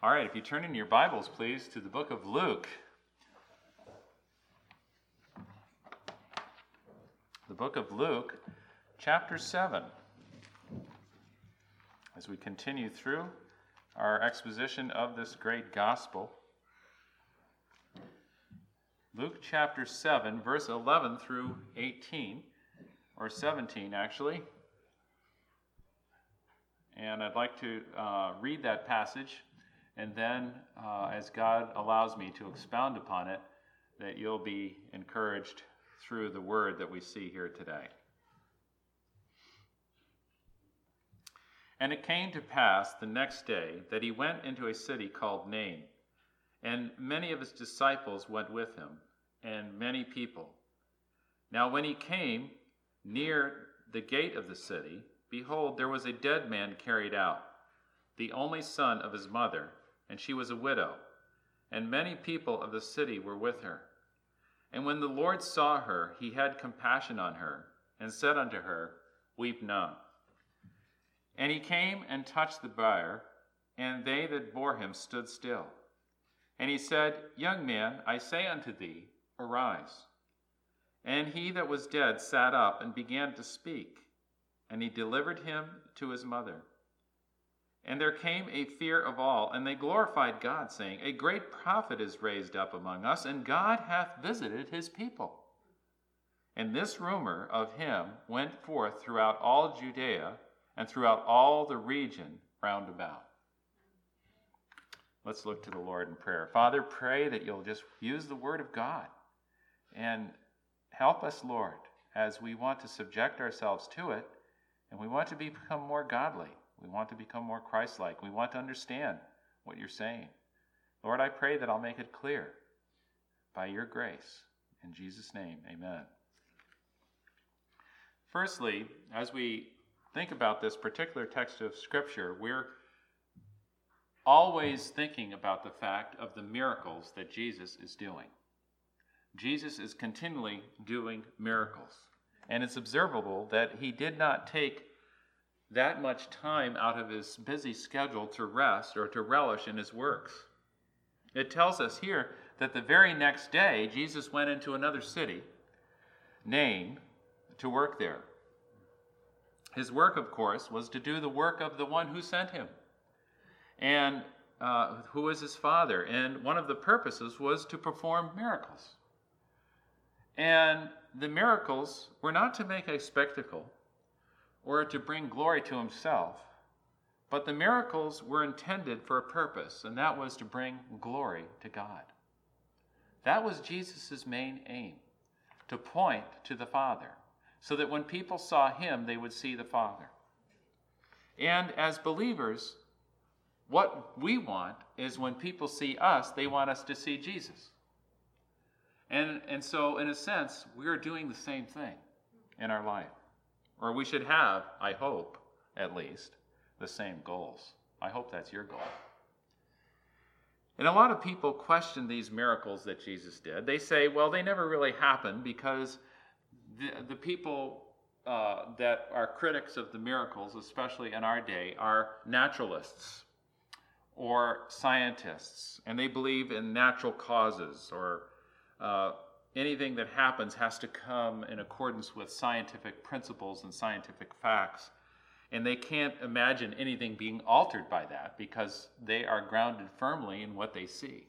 All right, if you turn in your Bibles, please, to the book of Luke. The book of Luke, chapter 7. As we continue through our exposition of this great gospel. Luke chapter 7, verse 11 through 18, or 17 actually. And I'd like to read that passage, and then as God allows me to expound upon it, that you'll be encouraged through the word that we see here today. And it came to pass the next day that he went into a city called Nain, and many of his disciples went with him, and many people. Now when he came near the gate of the city, behold, there was a dead man carried out, the only son of his mother, and she was a widow, and many people of the city were with her. And when the Lord saw her, he had compassion on her, and said unto her, Weep not. And he came and touched the bier, and they that bore him stood still. And he said, Young man, I say unto thee, arise. And he that was dead sat up and began to speak, and he delivered him to his mother. And there came a fear of all, and they glorified God, saying, A great prophet is raised up among us, and God hath visited his people. And this rumor of him went forth throughout all Judea, and throughout all the region round about. Let's look to the Lord in prayer. Father, pray that you'll just use the word of God, and help us, Lord, as we want to subject ourselves to it, and we want to become more godly. We want to become more Christ-like. We want to understand what you're saying. Lord, I pray that I'll make it clear by your grace. In Jesus' name, amen. Firstly, as we think about this particular text of Scripture, we're always thinking about the fact of the miracles that Jesus is doing. Jesus is continually doing miracles. And it's observable that he did not take that much time out of his busy schedule to rest or to relish in his works. It tells us here that the very next day, Jesus went into another city, Nain, to work there. His work, of course, was to do the work of the one who sent him, and who was his Father. And one of the purposes was to perform miracles. And the miracles were not to make a spectacle or to bring glory to himself, but the miracles were intended for a purpose, and that was to bring glory to God. That was Jesus' main aim, to point to the Father, so that when people saw him, they would see the Father. And as believers, what we want is when people see us, they want us to see Jesus. And so, in a sense, we're doing the same thing in our life. Or we should have, I hope, at least, the same goals. I hope that's your goal. And a lot of people question these miracles that Jesus did. They say, well, they never really happened because the people that are critics of the miracles, especially in our day, are naturalists or scientists, and they believe in natural causes, or anything that happens has to come in accordance with scientific principles and scientific facts. And they can't imagine anything being altered by that because they are grounded firmly in what they see.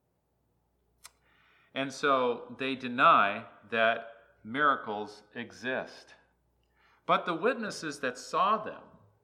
And so they deny that miracles exist. But the witnesses that saw them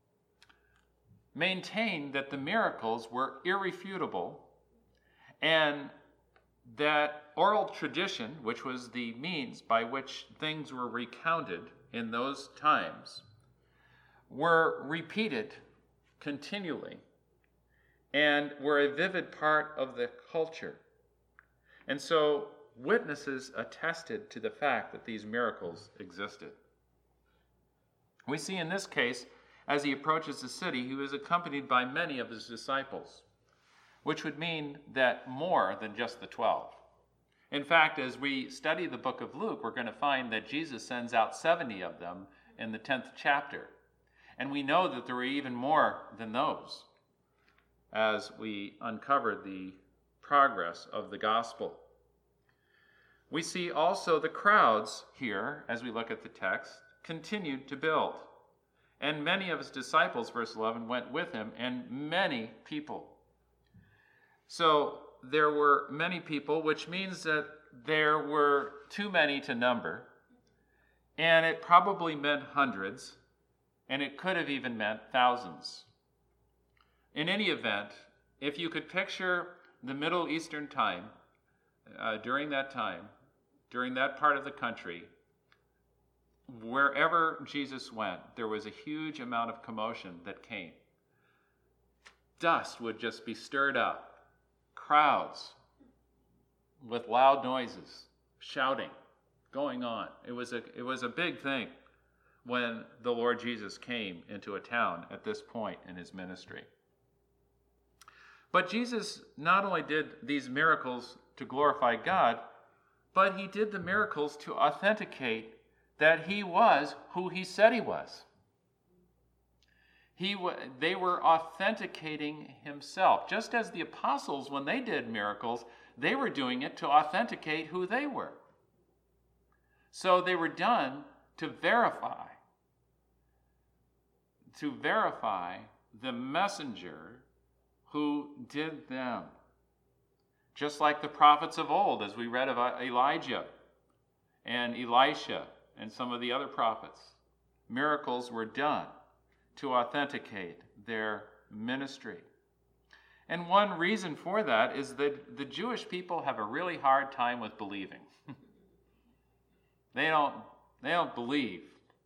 maintained that the miracles were irrefutable, and that oral tradition, which was the means by which things were recounted in those times, were repeated continually and were a vivid part of the culture. And so witnesses attested to the fact that these miracles existed. We see in this case, as he approaches the city, he was accompanied by many of his disciples, which would mean that more than just the 12. In fact, as we study the book of Luke, we're going to find that Jesus sends out 70 of them in the 10th chapter. And we know that there were even more than those. as we uncover the progress of the gospel. We see also the crowds here, as we look at the text, continued to build. And many of his disciples, verse 11, went with him, and many people. So there were many people, which means that there were too many to number. And it probably meant hundreds, and it could have even meant thousands. In any event, if you could picture the Middle Eastern time, during that part of the country, wherever Jesus went, there was a huge amount of commotion that came. Dust would just be stirred up, crowds with loud noises, shouting, going on. It was a big thing when the Lord Jesus came into a town at this point in his ministry. But Jesus not only did these miracles to glorify God, but he did the miracles to authenticate that he was who he said he was. They were authenticating himself. Just as the apostles, when they did miracles, they were doing it to authenticate who they were. So they were done to verify the messenger who did them. Just like the prophets of old, as we read of Elijah and Elisha and some of the other prophets. Miracles were done to authenticate their ministry. And one reason for that is that the Jewish people have a really hard time with believing. They don't believe.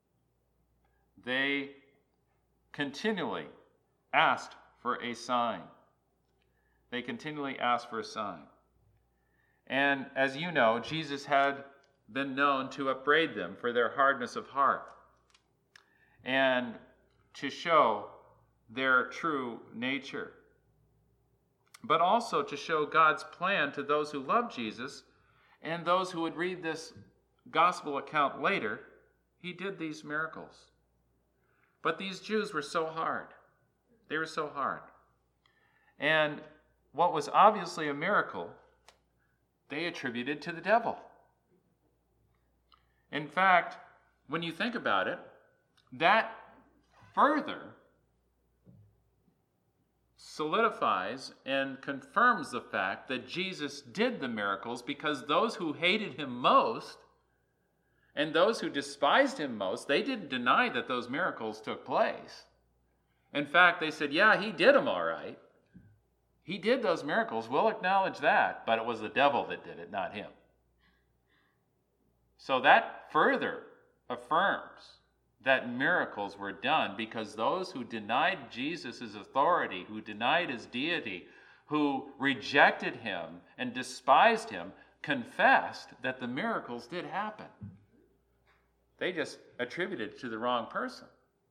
They continually asked for a sign. They continually asked for a sign. And as you know, Jesus had been known to upbraid them for their hardness of heart and to show their true nature, but also to show God's plan to those who love Jesus and those who would read this gospel account later. He did these miracles. But these Jews were so hard. They were so hard. And what was obviously a miracle, they attributed to the devil. In fact, when you think about it, that further solidifies and confirms the fact that Jesus did the miracles, because those who hated him most and those who despised him most, they didn't deny that those miracles took place. In fact, they said, yeah, he did them all right. He did those miracles. We'll acknowledge that, but it was the devil that did it, not him. So that further affirms that miracles were done because those who denied Jesus' authority, who denied his deity, who rejected him and despised him, confessed that the miracles did happen. They just attributed it to the wrong person.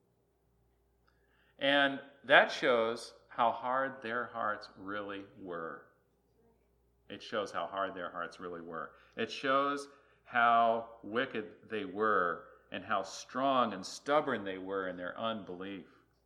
And that shows how hard their hearts really were. It shows how hard their hearts really were. It shows how wicked they were and how strong and stubborn they were in their unbelief.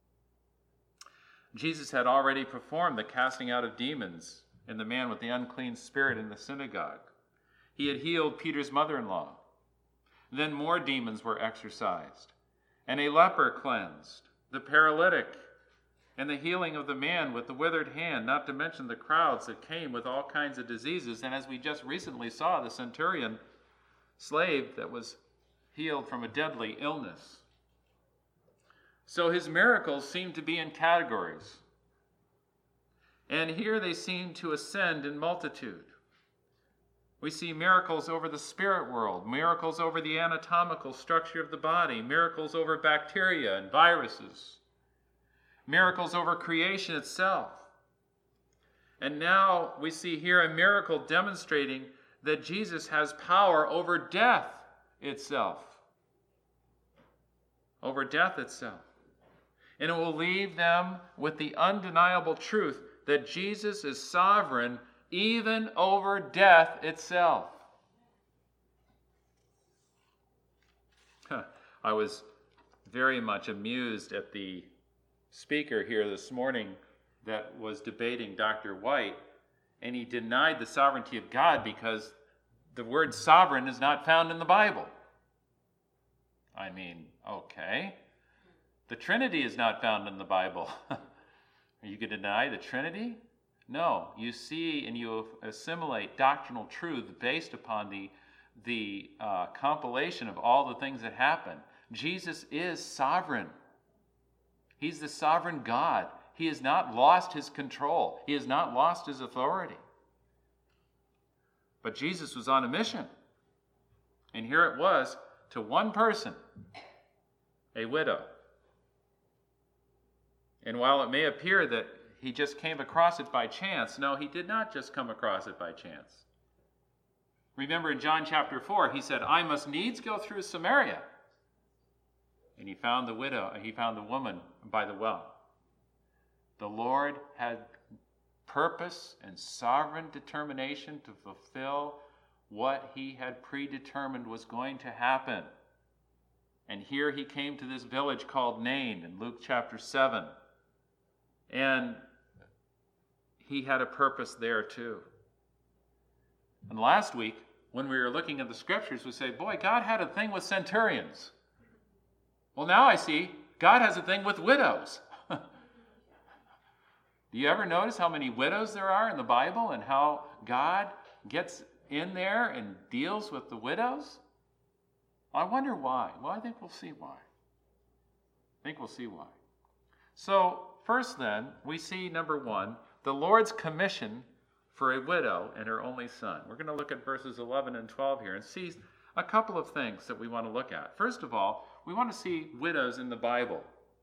Jesus had already performed the casting out of demons in the man with the unclean spirit in the synagogue. He had healed Peter's mother-in-law. Then more demons were exorcised, and a leper cleansed, the paralytic, and the healing of the man with the withered hand, not to mention the crowds that came with all kinds of diseases. And as we just recently saw, the centurion slave that was healed from a deadly illness. So his miracles seem to be in categories. And here they seem to ascend in multitude. We see miracles over the spirit world, miracles over the anatomical structure of the body, miracles over bacteria and viruses, miracles over creation itself. And now we see here a miracle demonstrating that Jesus has power over death itself. Over death itself. And it will leave them with the undeniable truth that Jesus is sovereign even over death itself. I was very much amused at the speaker here this morning that was debating Dr. White, and he denied the sovereignty of God because the word sovereign is not found in the Bible. I mean, okay. The Trinity is not found in the Bible. Are you going to deny the Trinity? No. You see and you assimilate doctrinal truth based upon the compilation of all the things that happen. Jesus is sovereign. He's the sovereign God. He has not lost his control. He has not lost his authority. But Jesus was on a mission. And here it was to one person, a widow. And while it may appear that he just came across it by chance, no, he did not just come across it by chance. Remember in John chapter 4, he said, I must needs go through Samaria. And he found the woman by the well. The Lord had purpose and sovereign determination to fulfill what he had predetermined was going to happen. And here he came to this village called Nain in Luke chapter 7. And he had a purpose there too. And last week, when we were looking at the scriptures, we say, boy, God had a thing with centurions. Well, now I see God has a thing with widows. Do you ever notice how many widows there are in the Bible and how God gets in there and deals with the widows? I wonder why. Well, I think we'll see why. So, first then, we see, number one, the Lord's commission for a widow and her only son. We're going to look at verses 11 and 12 here and see a couple of things that we want to look at. First of all, we want to see widows in the Bible.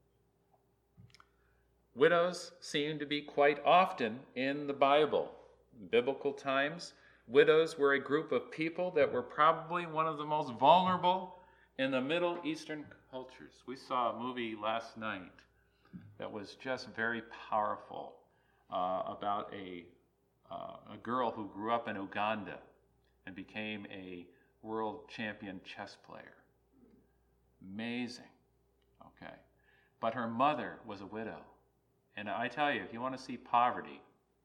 Widows seem to be quite often in the Bible. In biblical times, widows were a group of people that were probably one of the most vulnerable in the Middle Eastern cultures. We saw a movie last night that was just very powerful about a girl who grew up in Uganda and became a world champion chess player. Amazing. Okay. But her mother was a widow. And I tell you, if you want to see poverty,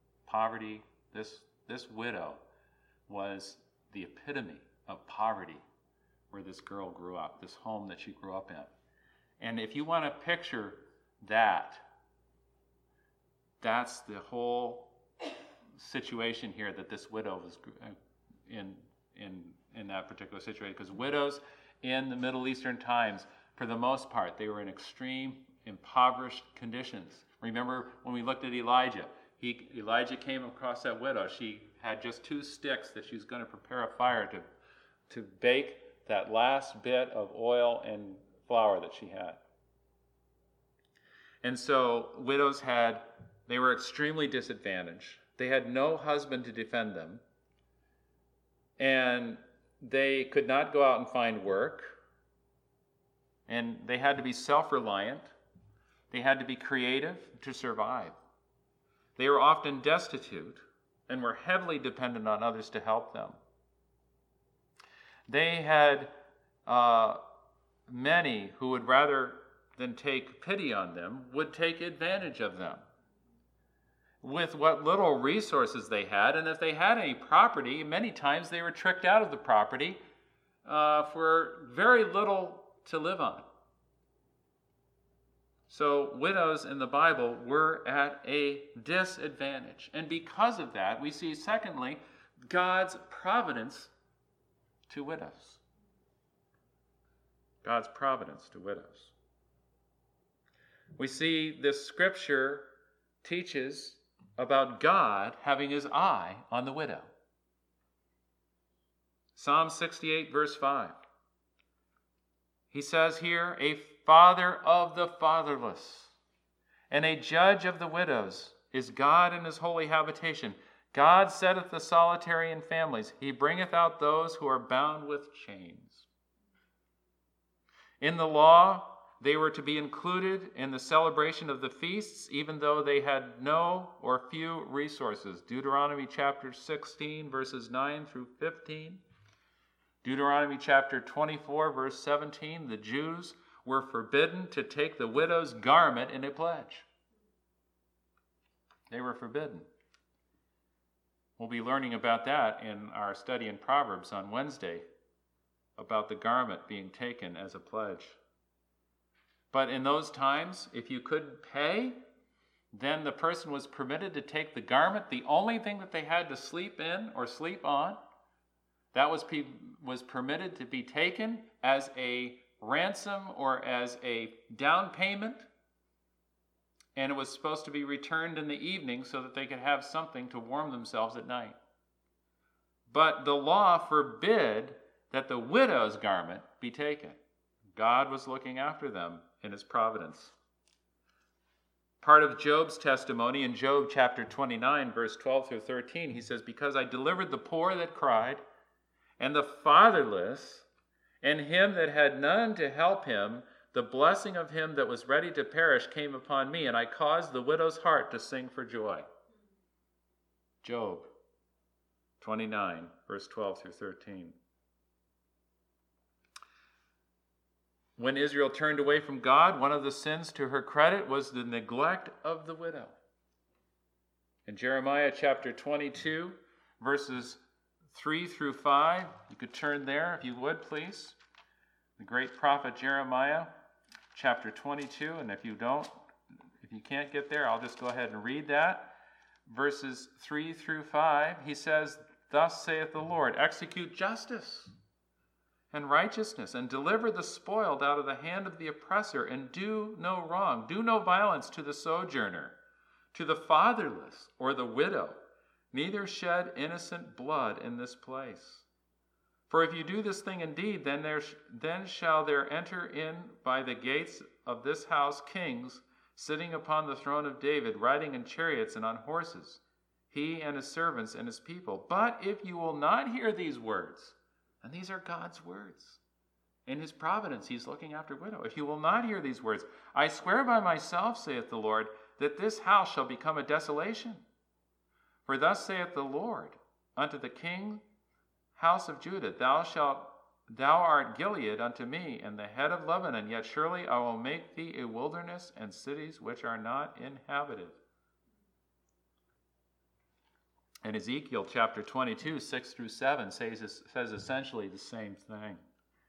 this widow was the epitome of poverty where this girl grew up, this home that she grew up in. And if you want to picture that, that's the whole situation here that this widow was in that particular situation. Because widows in the Middle Eastern times, for the most part, they were in extreme, impoverished conditions. Remember when we looked at Elijah? Elijah came across that widow. She had just 2 sticks that she was going to prepare a fire to bake that last bit of oil and flour that she had. And so widows they were extremely disadvantaged. They had no husband to defend them. And they could not go out and find work. And they had to be self-reliant. They had to be creative to survive. They were often destitute and were heavily dependent on others to help them. They had many who would rather than take pity on them would take advantage of them with what little resources they had. And if they had any property, many times they were tricked out of the property for very little to live on. So widows in the Bible were at a disadvantage. And because of that, we see, secondly, God's providence to widows. God's providence to widows. We see this scripture teaches about God having his eye on the widow. Psalm 68, verse 5. He says here, a father of the fatherless and a judge of the widows is God in his holy habitation. God setteth the solitary in families. He bringeth out those who are bound with chains. In the law, they were to be included in the celebration of the feasts, even though they had no or few resources. Deuteronomy chapter 16, verses 9 through 15. Deuteronomy chapter 24, verse 17, the Jews were forbidden to take the widow's garment in a pledge. They were forbidden. We'll be learning about that in our study in Proverbs on Wednesday, about the garment being taken as a pledge. But in those times, if you couldn't pay, then the person was permitted to take the garment, the only thing that they had to sleep in or sleep on, that was permitted to be taken as a ransom or as a down payment, and it was supposed to be returned in the evening so that they could have something to warm themselves at night. But the law forbid that the widow's garment be taken. God was looking after them in his providence. Part of Job's testimony in Job chapter 29, verse 12 through 13, he says, "Because I delivered the poor that cried, and the fatherless, and him that had none to help him, the blessing of him that was ready to perish came upon me, and I caused the widow's heart to sing for joy." Job 29, verse 12 through 13. When Israel turned away from God, one of the sins to her credit was the neglect of the widow. In Jeremiah chapter 22, verses 3 through 5, you could turn there if you would, please. The great prophet Jeremiah, chapter 22, and if you can't get there, I'll just go ahead and read that. Verses 3 through 5, he says, "Thus saith the Lord, execute justice and righteousness, and deliver the spoiled out of the hand of the oppressor, and do no wrong. Do no violence to the sojourner, to the fatherless or the widow, neither shed innocent blood in this place. For if you do this thing indeed, then shall there enter in by the gates of this house kings, sitting upon the throne of David, riding in chariots and on horses, he and his servants and his people. But if you will not hear these words," and these are God's words. In his providence, he's looking after widow. "If you will not hear these words, I swear by myself, saith the Lord, that this house shall become a desolation. For thus saith the Lord unto the king house of Judah, Thou art Gilead unto me, and the head of Lebanon, yet surely I will make thee a wilderness and cities which are not inhabited." And Ezekiel chapter 22, 6 through 7 says essentially the same thing.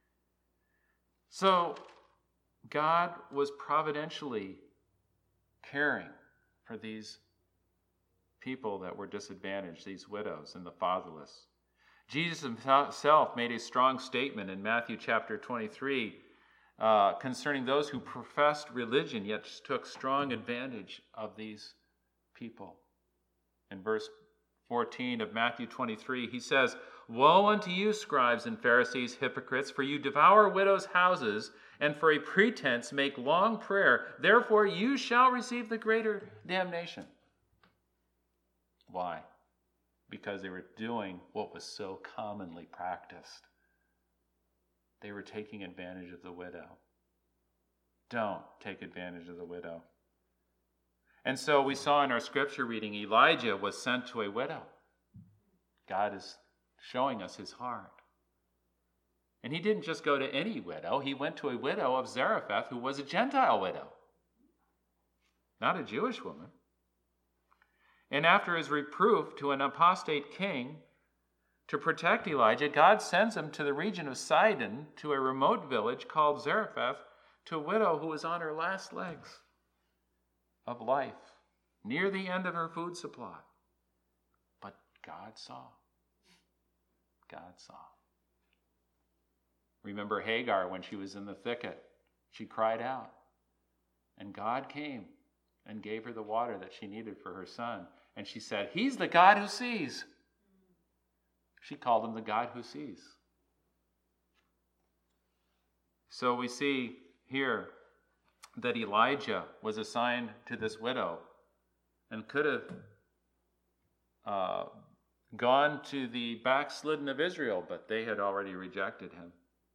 So God was providentially caring for these people that were disadvantaged, these widows and the fatherless. Jesus himself made a strong statement in Matthew chapter 23 concerning those who professed religion yet took strong advantage of these people. In verse 14 of Matthew 23, he says, "Woe unto you, scribes and Pharisees, hypocrites, for you devour widows' houses, and for a pretense make long prayer. Therefore you shall receive the greater damnation." Why? Because they were doing what was so commonly practiced. They were taking advantage of the widow. Don't take advantage of the widow. And so we saw in our scripture reading, Elijah was sent to a widow. God is showing us his heart. And he didn't just go to any widow. He went to a widow of Zarephath who was a Gentile widow, not a Jewish woman. And after his reproof to an apostate king to protect Elijah, God sends him to the region of Sidon, to a remote village called Zarephath, to a widow who was on her last legs of life, near the end of her food supply. But God saw. God saw. Remember Hagar when she was in the thicket. She cried out. And God came and gave her the water that she needed for her son. And she said, "He's the God who sees." She called him the God who sees. So we see here that Elijah was assigned to this widow and could have gone to the backslidden of Israel, but they had already rejected him.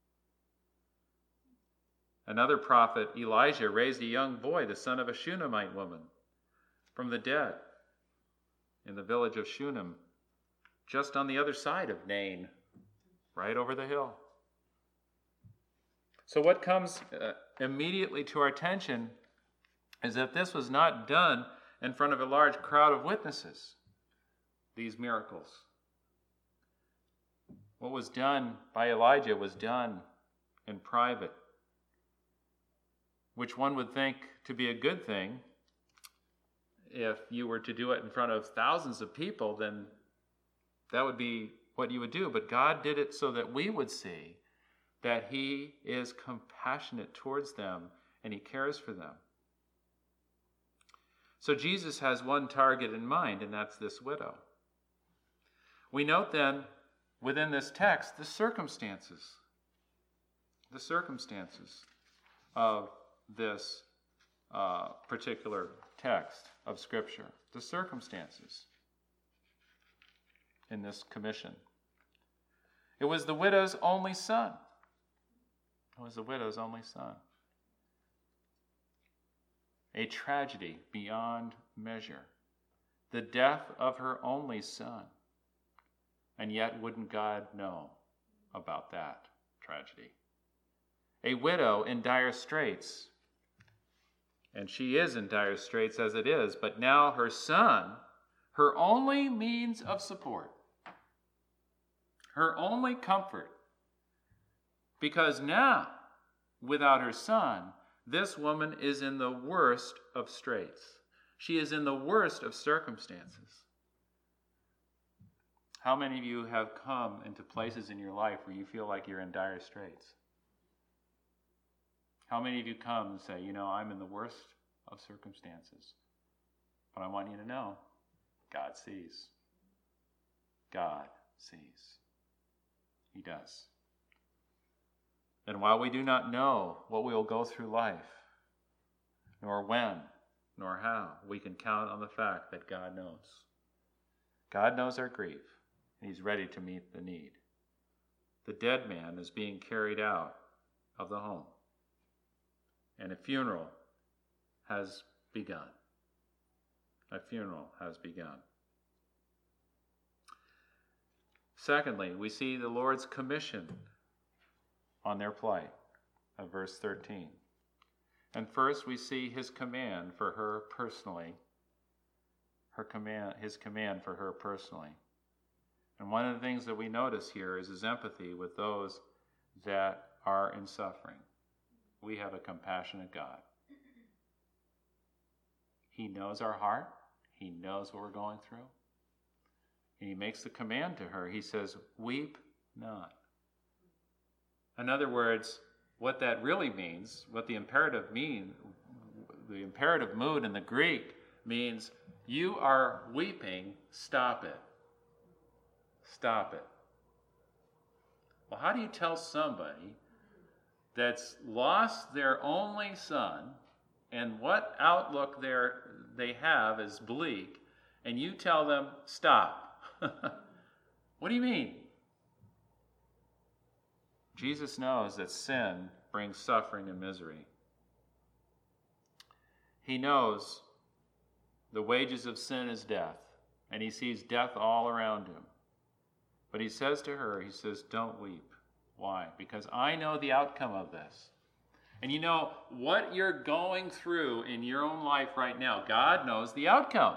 Another prophet, Elijah, raised a young boy, the son of a Shunammite woman, from the dead in the village of Shunem, just on the other side of Nain, right over the hill. So what comes immediately to our attention is that this was not done in front of a large crowd of witnesses these miracles. What was done by Elijah was done in private, which one would think to be a good thing. If you were to do it in front of thousands of people, then that would be what you would do. But God did it so that we would see that he is compassionate towards them and he cares for them. So Jesus has one target in mind, and that's this widow. We note then within this text the circumstances of this particular text of Scripture, the circumstances in this commission. It was the widow's only son. A tragedy beyond measure. The death of her only son. And yet, wouldn't God know about that tragedy? A widow in dire straits. And she is in dire straits as it is, but now her son, her only means of support, her only comfort, because now, without her son, this woman is in the worst of straits. She is in the worst of circumstances. How many of you have come into places in your life where you feel like you're in dire straits? How many of you come and say, I'm in the worst of circumstances, but I want you to know, God sees. God sees. He does. And while we do not know what we will go through life, nor when, nor how, we can count on the fact that God knows. God knows our grief, and he's ready to meet the need. The dead man is being carried out of the home, and a funeral has begun. Secondly, we see the Lord's commission on their plight of verse 13. And first we see his command for her personally. His command for her personally. And one of the things that we notice here is his empathy with those that are in suffering. We have a compassionate God. He knows our heart. He knows what we're going through. And he makes the command to her. He says, weep not. In other words, what that really means, what the imperative mood in the Greek means, you are weeping, stop it. Stop it. Well, how do you tell somebody that's lost their only son and what outlook they have is bleak, and you tell them, stop? What do you mean? Jesus knows that sin brings suffering and misery. He knows the wages of sin is death, and he sees death all around him. But he says to her, don't weep. Why? Because I know the outcome of this. And you know what you're going through in your own life right now, God knows the outcome.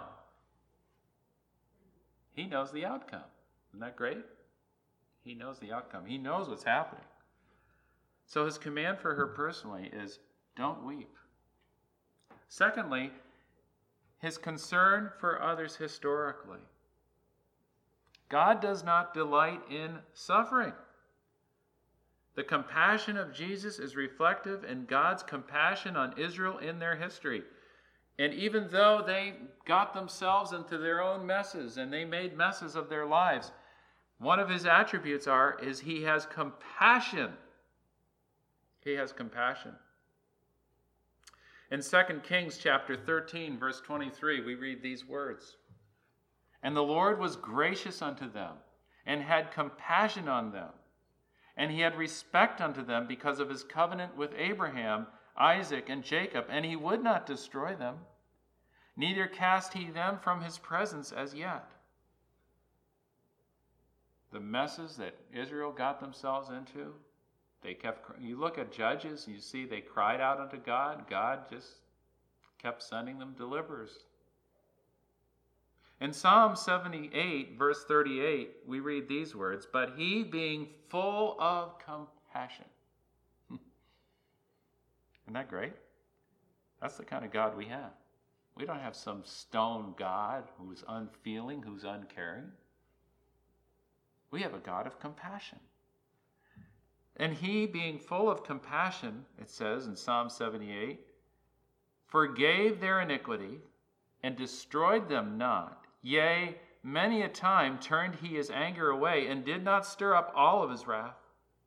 He knows the outcome. Isn't that great? He knows the outcome. He knows what's happening. So his command for her personally is, don't weep. Secondly, his concern for others historically. God does not delight in suffering. The compassion of Jesus is reflective in God's compassion on Israel in their history. And even though they got themselves into their own messes and they made messes of their lives, one of his attributes is he has compassion. He has compassion. In 2 Kings chapter 13, verse 23, we read these words. And the Lord was gracious unto them, and had compassion on them. And he had respect unto them because of his covenant with Abraham, Isaac, and Jacob, and he would not destroy them, neither cast he them from his presence as yet. The messes that Israel got themselves into, you look at Judges, you see they cried out unto God. God just kept sending them deliverers. In Psalm 78, verse 38, we read these words, "But he being full of compassion." Isn't that great? That's the kind of God we have. We don't have some stone God who's unfeeling, who's uncaring. We have a God of compassion. And he, being full of compassion, it says in Psalm 78, forgave their iniquity and destroyed them not. Yea, many a time turned he his anger away and did not stir up all of his wrath.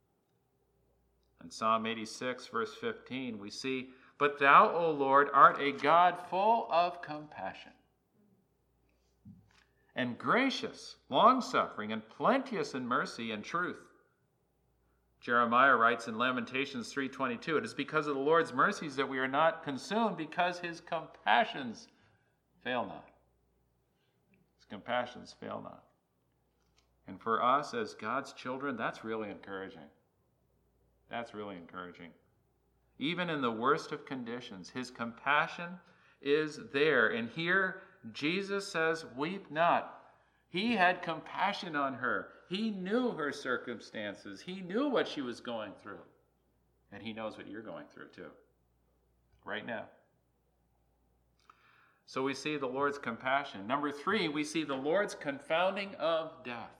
In Psalm 86, verse 15, we see, "But thou, O Lord, art a God full of compassion, and gracious, long-suffering, and plenteous in mercy and truth." Jeremiah writes in Lamentations 3:22, "It is because of the Lord's mercies that we are not consumed, because his compassions fail not." His compassions fail not. And for us as God's children, that's really encouraging. That's really encouraging. Even in the worst of conditions, his compassion is there. And here Jesus says, "Weep not." He had compassion on her. He knew her circumstances. He knew what she was going through. And he knows what you're going through too, right now. So we see the Lord's compassion. Number 3, we see the Lord's confounding of death.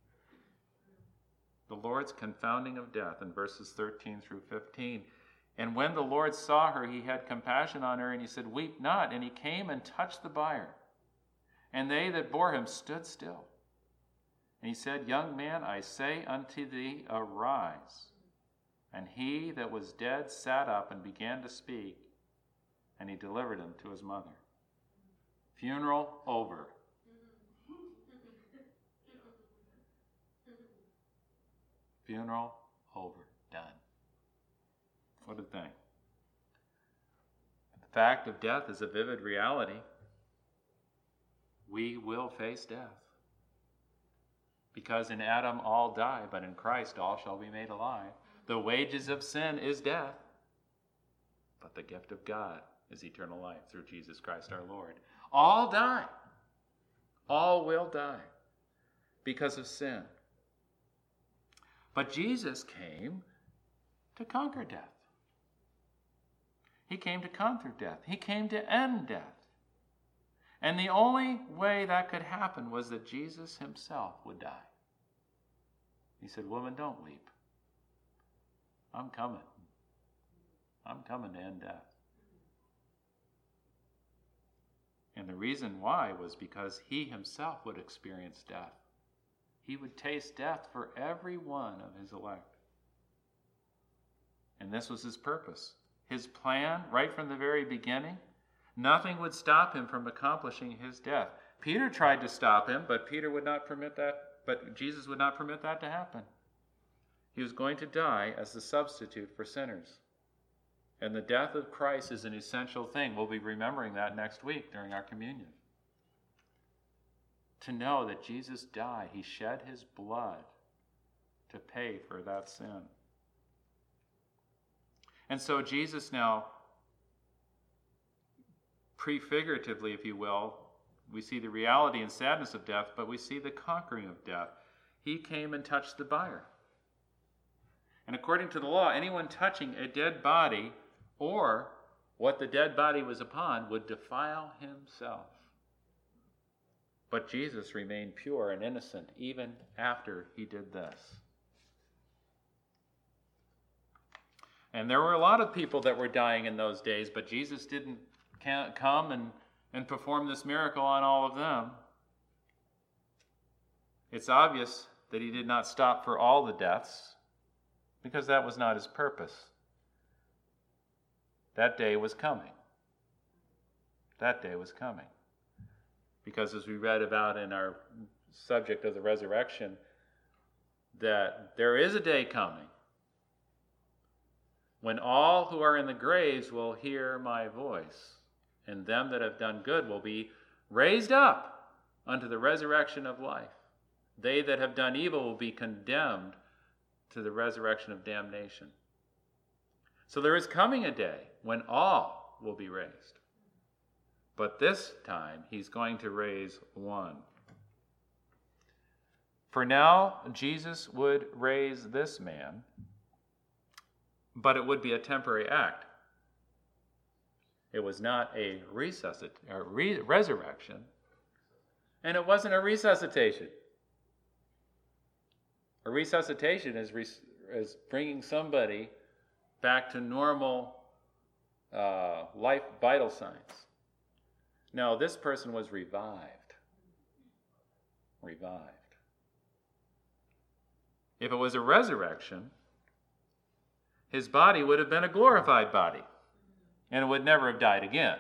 The Lord's confounding of death in verses 13 through 15. "And when the Lord saw her, he had compassion on her, and he said, Weep not. And he came and touched the bier. And they that bore him stood still. And he said, Young man, I say unto thee, arise. And he that was dead sat up and began to speak, and he delivered him to his mother." Funeral over. Funeral over. Done. What a thing. The fact of death is a vivid reality. We will face death. Because in Adam all die, but in Christ all shall be made alive. The wages of sin is death, but the gift of God is eternal life through Jesus Christ our Lord. All die. All will die because of sin. But Jesus came to conquer death. He came to conquer death. He came to end death. And the only way that could happen was that Jesus himself would die. He said, Woman, don't weep. I'm coming. I'm coming to end death. And the reason why was because he himself would experience death. He would taste death for every one of his elect. And this was his purpose. His plan, right from the very beginning, nothing would stop him from accomplishing his death. Peter tried to stop him, but Jesus would not permit that to happen. He was going to die as the substitute for sinners. And the death of Christ is an essential thing. We'll be remembering that next week during our communion. To know that Jesus died, he shed his blood to pay for that sin. And so Jesus now, prefiguratively, if you will, we see the reality and sadness of death, but we see the conquering of death. He came and touched the bier. And according to the law, anyone touching a dead body or what the dead body was upon would defile himself. But Jesus remained pure and innocent even after he did this. And there were a lot of people that were dying in those days, but Jesus didn't come and perform this miracle on all of them. It's obvious that he did not stop for all the deaths, because that was not his purpose. That day was coming. That day was coming. Because as we read about in our subject of the resurrection, that there is a day coming when all who are in the graves will hear my voice, and them that have done good will be raised up unto the resurrection of life. They that have done evil will be condemned to the resurrection of damnation. So there is coming a day when all will be raised. But this time, he's going to raise one. For now, Jesus would raise this man, but it would be a temporary act. It was not a resurrection, and it wasn't a resuscitation. A resuscitation is bringing somebody back to normal life vital signs. No, this person was revived. Revived. If it was a resurrection, his body would have been a glorified body, and it would never have died again.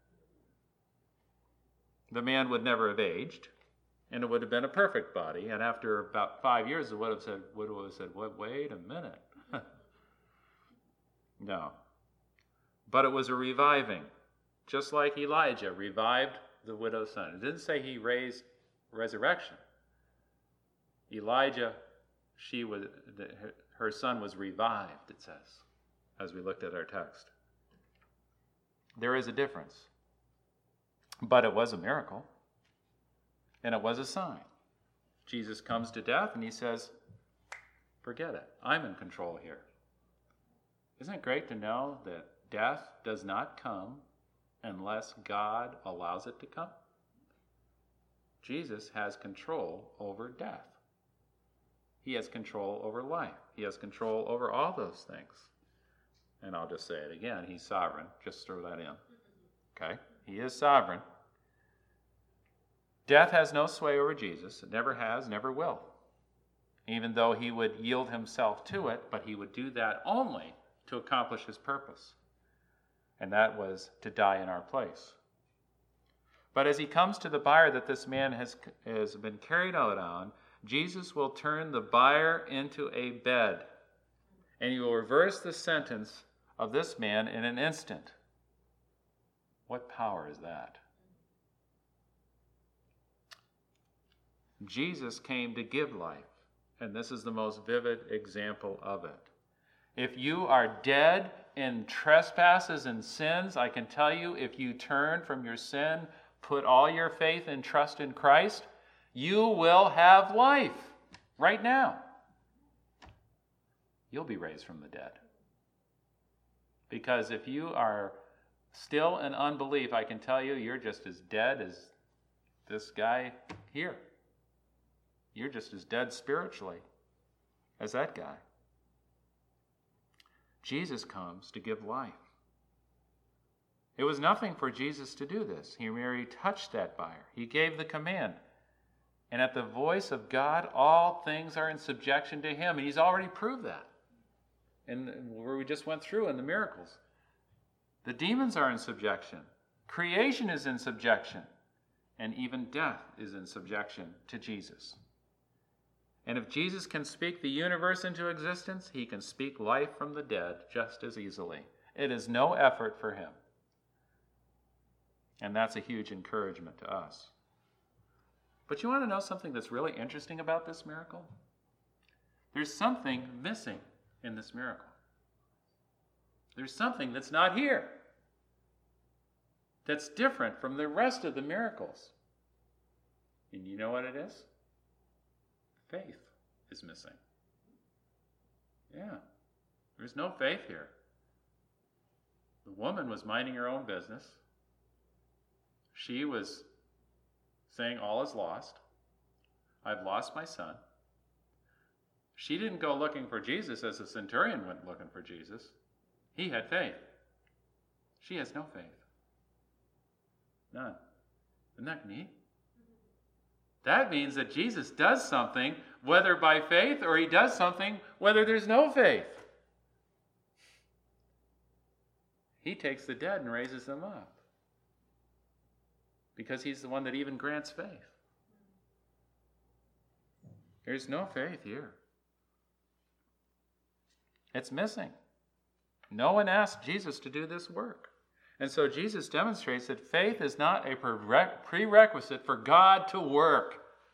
The man would never have aged, and it would have been a perfect body. And after about 5 years, it would have said, wait a minute. No. But it was a reviving, just like Elijah revived the widow's son. It didn't say he raised resurrection. Elijah, her son was revived, it says, as we looked at our text. There is a difference. But it was a miracle, and it was a sign. Jesus comes to death, and he says, forget it. I'm in control here. Isn't it great to know that death does not come unless God allows it to come? Jesus has control over death. He has control over life. He has control over all those things. And I'll just say it again. He's sovereign. Just throw that in. Okay? He is sovereign. Death has no sway over Jesus. It never has, never will. Even though he would yield himself to it, but he would do that only to accomplish his purpose. And that was to die in our place. But as he comes to the bier that this man has been carried out on, Jesus will turn the bier into a bed, and he will reverse the sentence of this man in an instant. What power is that? Jesus came to give life, and this is the most vivid example of it. If you are dead in trespasses and sins, I can tell you, if you turn from your sin, put all your faith and trust in Christ, you will have life right now. You'll be raised from the dead. Because if you are still in unbelief, I can tell you, you're just as dead as this guy here. You're just as dead spiritually as that guy. Jesus comes to give life. It was nothing for Jesus to do this. He merely touched that bier. He gave the command. And at the voice of God, all things are in subjection to him. And he's already proved that. And where we just went through in the miracles. The demons are in subjection. Creation is in subjection. And even death is in subjection to Jesus. And if Jesus can speak the universe into existence, he can speak life from the dead just as easily. It is no effort for him. And that's a huge encouragement to us. But you want to know something that's really interesting about this miracle? There's something missing in this miracle. There's something that's not here. That's different from the rest of the miracles. And you know what it is? Faith is missing. Yeah, there's no faith here. The woman was minding her own business. She was saying, all is lost. I've lost my son. She didn't go looking for Jesus as the centurion went looking for Jesus. He had faith. She has no faith. None. Isn't that neat? That means that Jesus does something, whether by faith or he does something, whether there's no faith. He takes the dead and raises them up. Because he's the one that even grants faith. There's no faith here. It's missing. No one asked Jesus to do this work. And so Jesus demonstrates that faith is not a prerequisite for God to work.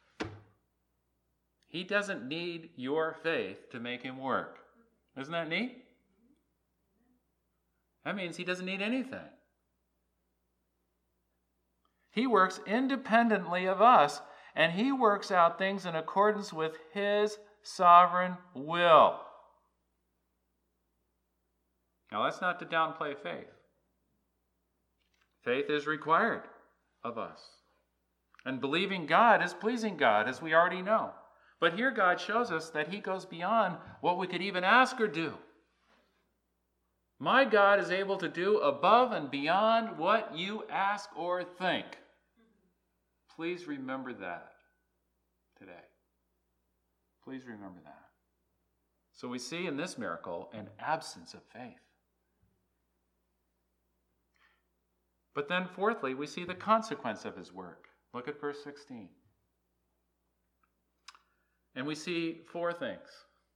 He doesn't need your faith to make him work. Isn't that neat? That means he doesn't need anything. He works independently of us, and he works out things in accordance with his sovereign will. Now, that's not to downplay faith. Faith is required of us. And believing God is pleasing God, as we already know. But here God shows us that he goes beyond what we could even ask or do. My God is able to do above and beyond what you ask or think. Please remember that today. Please remember that. So we see in this miracle an absence of faith. But then fourthly, we see the consequence of his work. Look at verse 16. And we see four things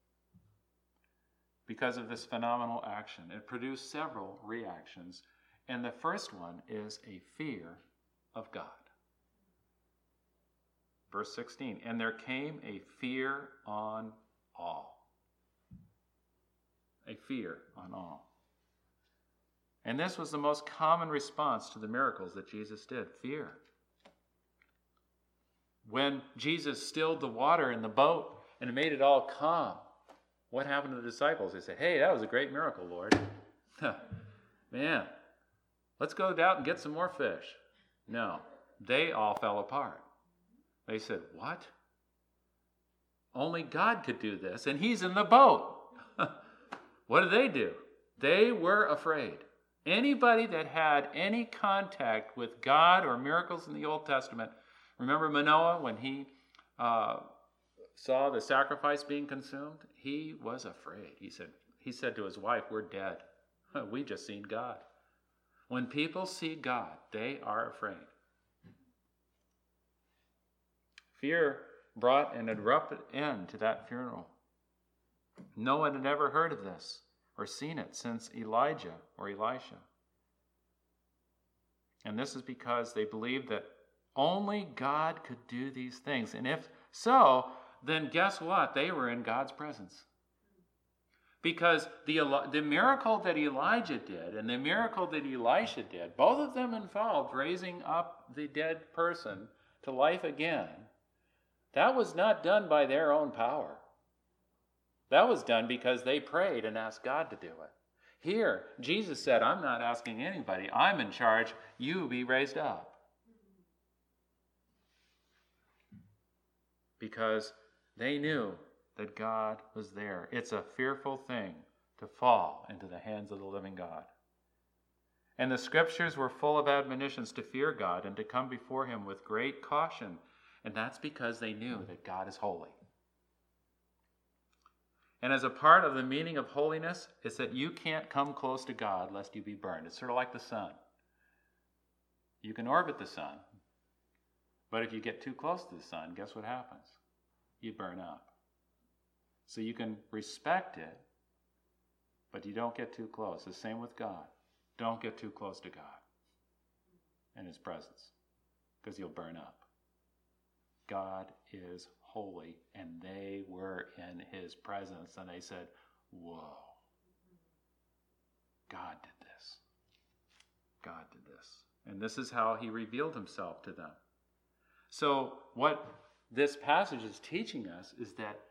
because of this phenomenal action. It produced several reactions, and the first one is a fear of God. Verse 16, and there came a fear on all. A fear on all. And this was the most common response to the miracles that Jesus did, fear. When Jesus stilled the water in the boat and made it all calm, what happened to the disciples? They said, hey, that was a great miracle, Lord. Man, let's go out and get some more fish. No, they all fell apart. They said, what? Only God could do this, and he's in the boat. What did they do? They were afraid. Anybody that had any contact with God or miracles in the Old Testament, remember Manoah when he saw the sacrifice being consumed? He was afraid. He said to his wife, we're dead. We just seen God. When people see God, they are afraid. Fear brought an abrupt end to that funeral. No one had ever heard of this or seen it since Elijah or Elisha. And this is because they believed that only God could do these things. And if so, then guess what? They were in God's presence. Because the miracle that Elijah did and the miracle that Elisha did, both of them involved raising up the dead person to life again. That was not done by their own power. That was done because they prayed and asked God to do it. Here, Jesus said, I'm not asking anybody. I'm in charge. You be raised up. Because they knew that God was there. It's a fearful thing to fall into the hands of the living God. And the scriptures were full of admonitions to fear God and to come before him with great caution. And that's because they knew that God is holy. And as a part of the meaning of holiness, it's that you can't come close to God lest you be burned. It's sort of like the sun. You can orbit the sun, but if you get too close to the sun, guess what happens? You burn up. So you can respect it, but you don't get too close. The same with God. Don't get too close to God and his presence, because you'll burn up. God is holy, and they were in his presence, and they said, whoa, God did this. God did this. And this is how he revealed himself to them. So what this passage is teaching us is that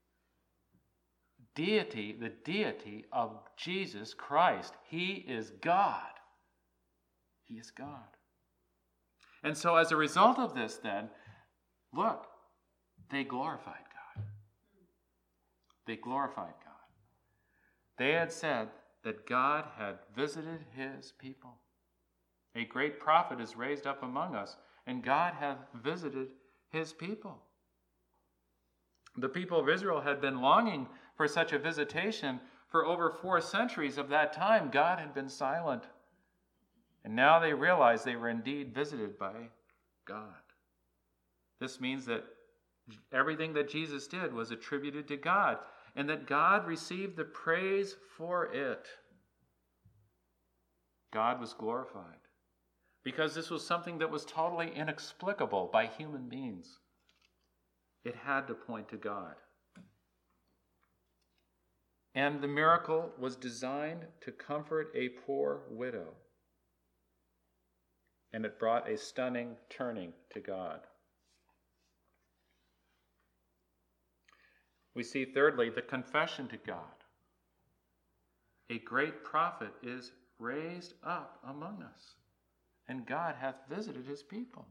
deity, the deity of Jesus Christ, he is God. He is God. And so as a result of this then, look, they glorified God. They glorified God. They had said that God had visited his people. A great prophet is raised up among us, and God hath visited his people. The people of Israel had been longing for such a visitation for over 4 centuries. Of that time, God had been silent. And now they realized they were indeed visited by God. This means that everything that Jesus did was attributed to God, and that God received the praise for it. God was glorified, because this was something that was totally inexplicable by human means. It had to point to God. And the miracle was designed to comfort a poor widow. and it brought a stunning turning to God. We see, thirdly, the confession to God. A great prophet is raised up among us, and God hath visited his people.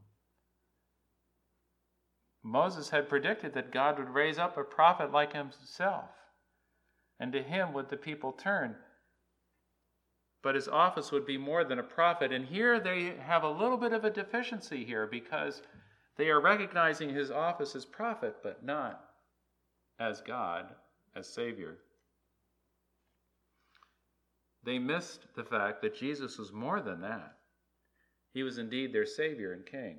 Moses had predicted that God would raise up a prophet like himself, and to him would the people turn. But his office would be more than a prophet. And here they have a little bit of a deficiency here, because they are recognizing his office as prophet, but not as God, as Savior. They missed the fact that Jesus was more than that. He was indeed their Savior and King.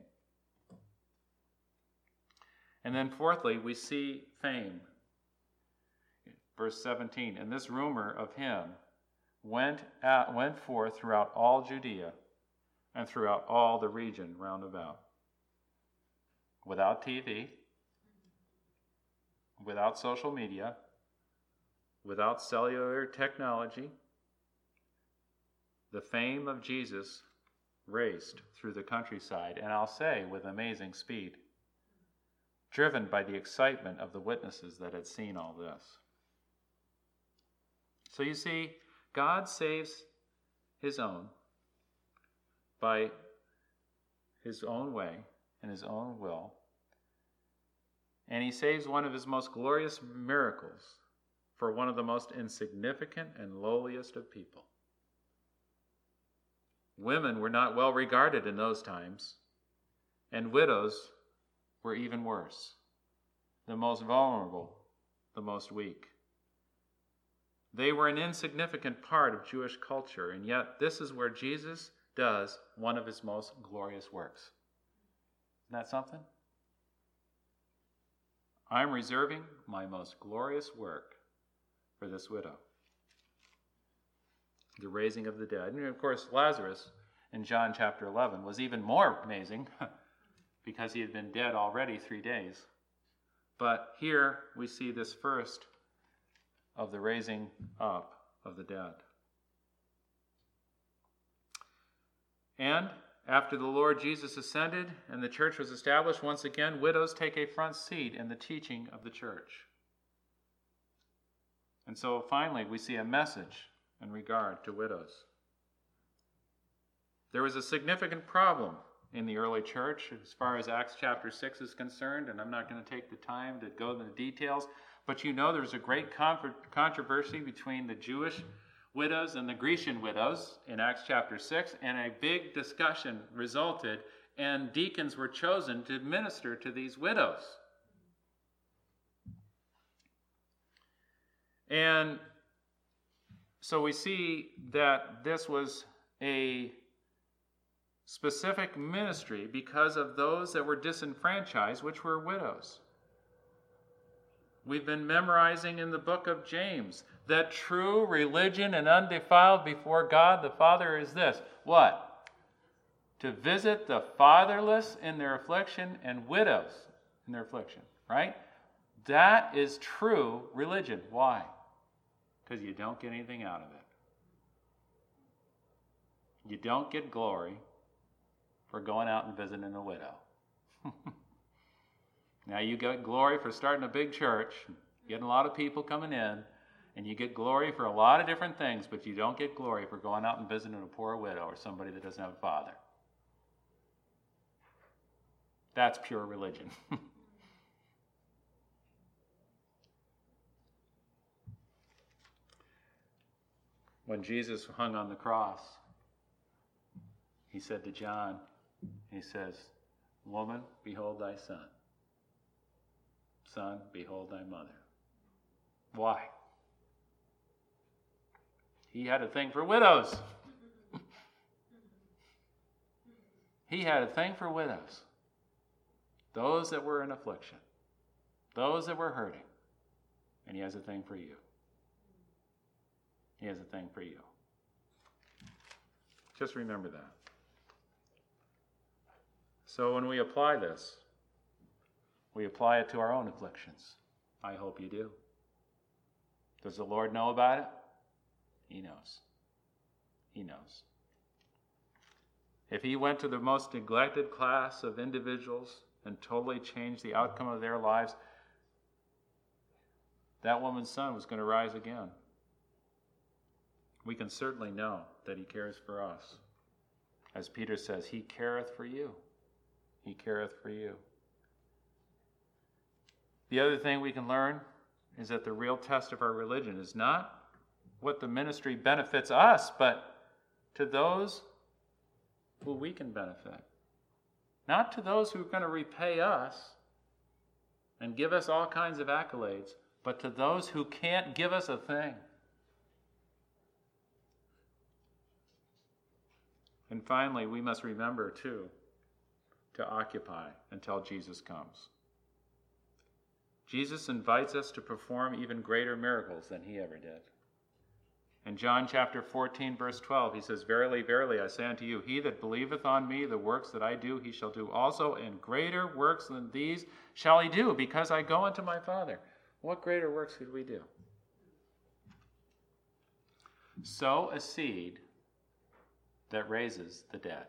And then fourthly, we see fame. Verse 17, and this rumor of him went forth throughout all Judea and throughout all the region round about. Without TV, without social media, without cellular technology, the fame of Jesus raced through the countryside, and I'll say with amazing speed, driven by the excitement of the witnesses that had seen all this. So you see, God saves his own by his own way and his own will. And he saves one of his most glorious miracles for one of the most insignificant and lowliest of people. Women were not well regarded in those times, and widows were even worse. The most vulnerable, the most weak. They were an insignificant part of Jewish culture, and yet this is where Jesus does one of his most glorious works. Isn't that something? I'm reserving my most glorious work for this widow. The raising of the dead. And of course, Lazarus in John chapter 11 was even more amazing because he had been dead already 3 days. But here we see this first of the raising up of the dead. And after the Lord Jesus ascended and the church was established, once again, widows take a front seat in the teaching of the church. And so finally, we see a message in regard to widows. There was a significant problem in the early church as far as Acts chapter 6 is concerned, and I'm not going to take the time to go into the details, but you know there's a great controversy between the Jewish widows and the Grecian widows in Acts chapter 6, and a big discussion resulted, and deacons were chosen to minister to these widows. And so we see that this was a specific ministry because of those that were disenfranchised, which were widows. We've been memorizing in the book of James that true religion and undefiled before God the Father is this. What? To visit the fatherless in their affliction and widows in their affliction, right? That is true religion. Why? Because you don't get anything out of it. You don't get glory for going out and visiting a widow. Now you get glory for starting a big church, getting a lot of people coming in, and you get glory for a lot of different things, but you don't get glory for going out and visiting a poor widow or somebody that doesn't have a father. That's pure religion. When Jesus hung on the cross, he said to John, he says, "Woman, behold thy son. Son, behold thy mother." Why? He had a thing for widows. He had a thing for widows. Those that were in affliction. Those that were hurting. And he has a thing for you. He has a thing for you. Just remember that. So when we apply this, we apply it to our own afflictions. I hope you do. Does the Lord know about it? He knows. He knows. If he went to the most neglected class of individuals and totally changed the outcome of their lives, that woman's son was going to rise again. We can certainly know that he cares for us. As Peter says, he careth for you. He careth for you. The other thing we can learn is that the real test of our religion is not what the ministry benefits us, but to those who we can benefit. Not to those who are going to repay us and give us all kinds of accolades, but to those who can't give us a thing. And finally, we must remember, too, to occupy until Jesus comes. Jesus invites us to perform even greater miracles than he ever did. In John chapter 14, verse 12, he says, Verily, verily, I say unto you, he that believeth on me, the works that I do, he shall do also, and greater works than these shall he do, because I go unto my Father. What greater works could we do? Sow a seed that raises the dead.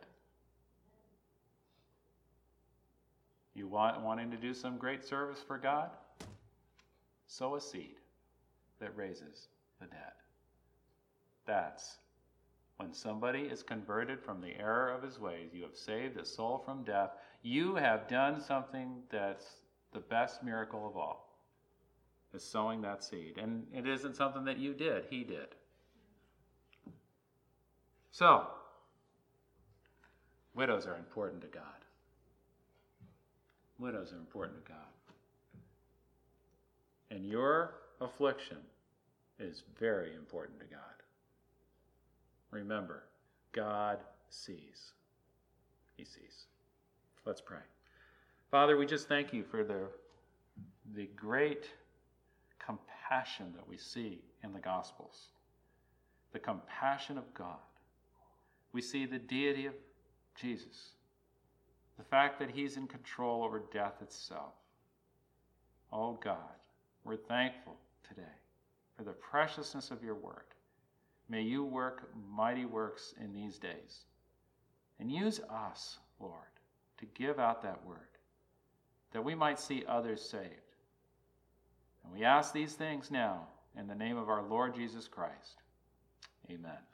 You wanting to do some great service for God? Sow a seed that raises the dead. That's when somebody is converted from the error of his ways. You have saved a soul from death. You have done something that's the best miracle of all, is sowing that seed. And it isn't something that you did, he did. So, widows are important to God. Widows are important to God. And your affliction is very important to God. Remember, God sees. He sees. Let's pray. Father, we just thank you for the great compassion that we see in the Gospels. The compassion of God. We see the deity of Jesus. The fact that he's in control over death itself. Oh God, we're thankful today for the preciousness of your word. May you work mighty works in these days. And use us, Lord, to give out that word, that we might see others saved. And we ask these things now in the name of our Lord Jesus Christ. Amen.